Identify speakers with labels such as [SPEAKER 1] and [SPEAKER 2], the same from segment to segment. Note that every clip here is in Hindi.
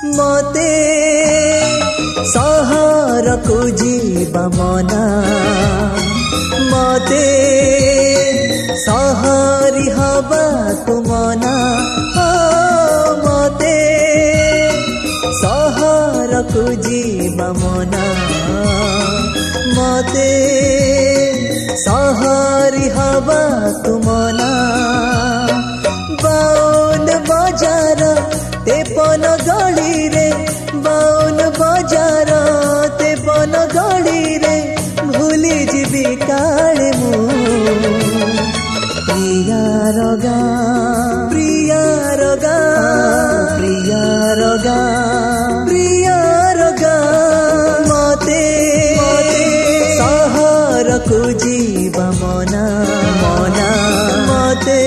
[SPEAKER 1] मते सहर को जीवा मना मते सहरी हवा को मना मते सहर को जीवा मना मते सहरी हवा को मना बाउन बजार तेपन गली रे बाउन बजार तेपन गली रे भूली जीवी काले मु प्रिया रगा प्रिया रगा प्रिया रगा प्रिया रगा मते सहर को जीवा मना मना मते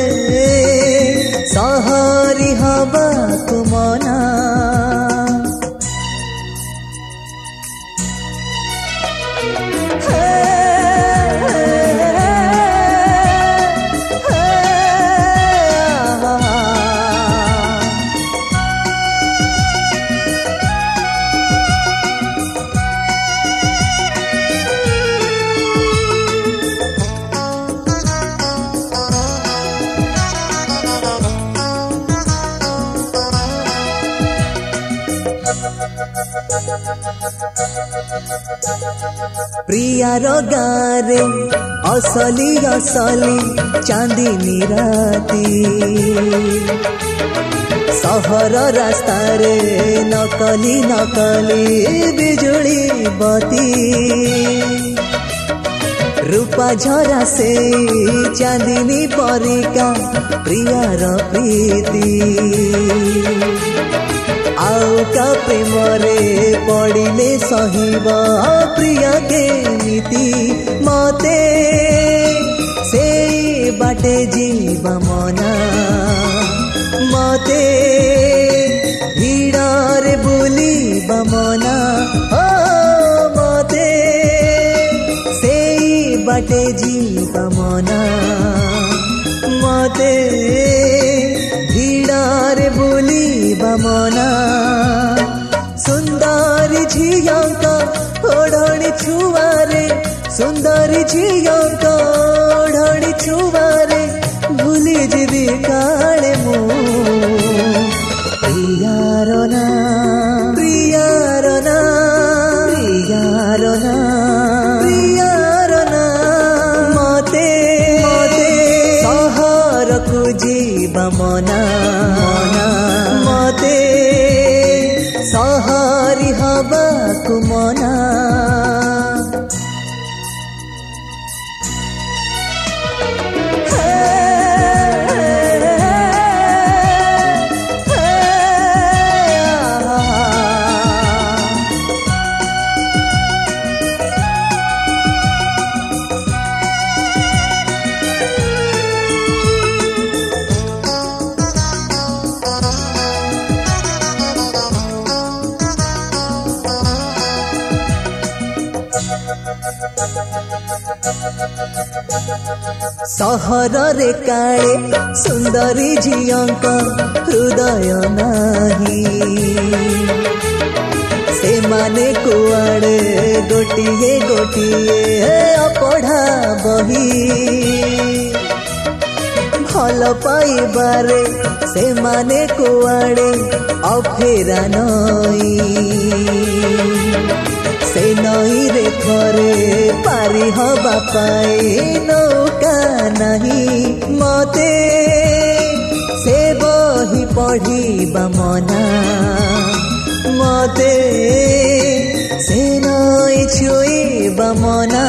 [SPEAKER 1] सहरी हवा को मना प्रिया रगारे असली असली चांदनी राती सहर रास्ता रे नकली नकली बिजुली बती रूपा झरा से चांदनी परिका प्रिया र प्रीति आउ का प्रेम रे पड़िले सहिबा प्रिया के नीति मते से बाटे जीवा मना मते भिड़े बुलिबा मना मते से बाटे जीवा मना मते भिड़े बुलिबा मना सुंदरी झियांका ओढ़णी छुआरे सुंदरी झियांका ओढ़णी छुआरे भूली जीवी काले मु प्रियार ना प्रियार ना प्रियार ना प्रियार ना मते मते सहर को जीवा मना मना मते सहरी हवा को मना सहर रे काले सुंदरी झियांका हृदय नाही से माने कुआड़े गोटिए गोटिए अपढ़ा बही भल पाइबारे से माने कुआड़े अफेरा नई से नई रे थरे पारी हवा पाए नौका नहीं मते से बही पढ़िबा मना मते से नई छुईबा मना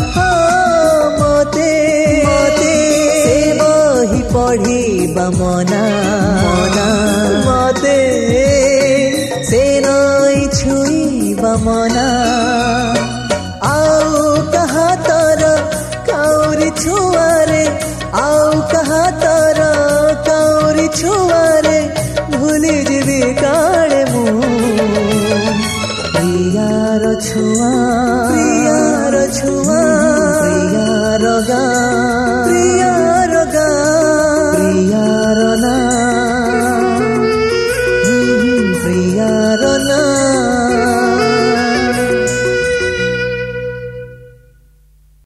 [SPEAKER 1] मते मते से बही पढ़िबा मना मना मते से नई छुईबा मना आउ कहा तर कौरी छुआरे आउ कहा तर कौरी छुआरे भूली जीवी काले मु प्रियार छुआ प्रियार छुआ प्रियार गा